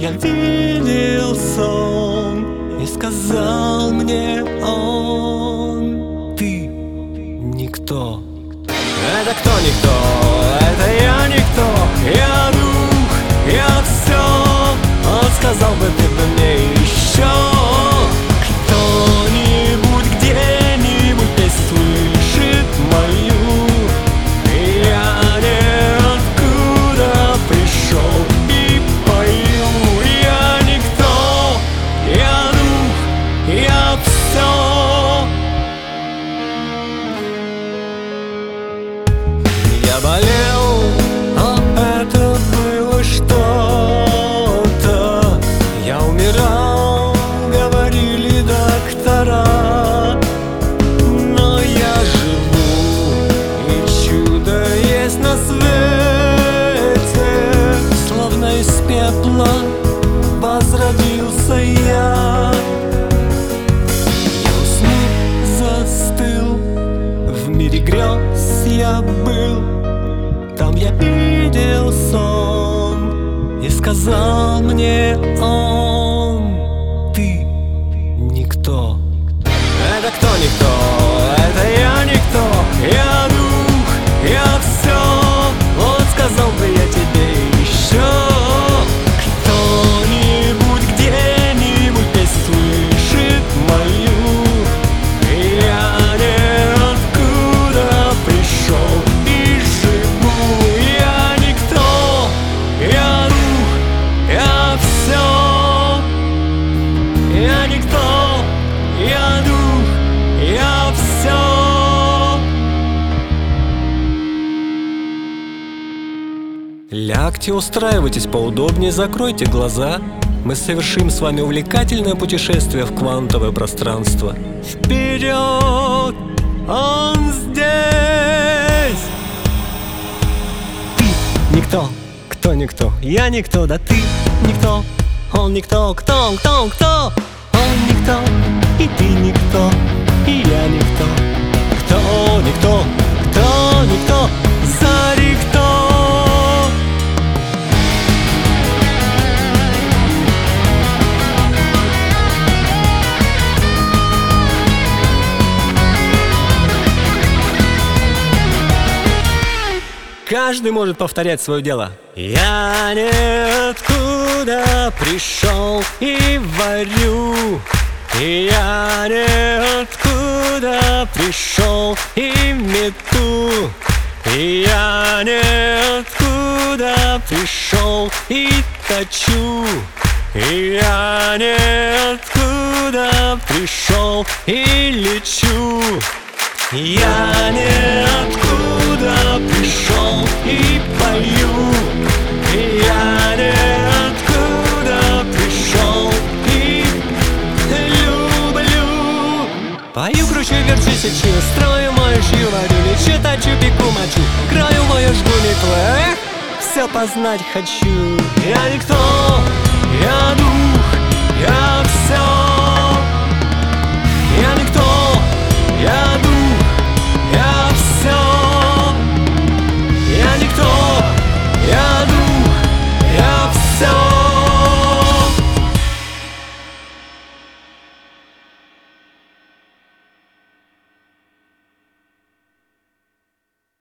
я видел сон, и сказал мне он: ты никто. Это кто никто? Это я никто. Я дух, я все. Он сказал бы ты мне еще. Кто-нибудь где-нибудь не слышит мою. И я ниоткуда пришел и пою. Я никто, я дух, я все. Я болел, а это было что-то. Я умирал, говорили доктора. Но я живу, и чудо есть на свете. Словно из пепла возродился я. Я уснул, застыл, в мире грез я был. Там я видел сон, и сказал мне он: ты никто. Это кто никто? Это я никто. Я дух, я все. Он сказал бы я тебе еще. Кто-нибудь где-нибудь не слышит мою. И я ниоткуда пришел и живу. Я никто, я дух, я все. Я никто, я дух, я все. Лягте, устраивайтесь поудобнее, закройте глаза. Мы совершим с вами увлекательное путешествие в квантовое пространство. Вперед! Он здесь! Ты никто, кто никто? Я никто, да ты никто. Он никто, кто, кто, кто? Он никто, и ты никто, и я никто. Кто никто, кто никто? Зари кто? Каждый может повторять свое дело. Я ниоткуда пришел и варю. И я ниоткуда пришел и мету. И я ниоткуда пришел и точу. И я ниоткуда пришел и лечу. Я ниоткуда пришел и пою. И я ниоткуда пришел и люблю. Пою, кручу, верчу, сечу, строю, мою, шью, варю, лечу, точу, пеку, мочу. Краю мою, жгу, метлу, все познать хочу. Я никто, я дух.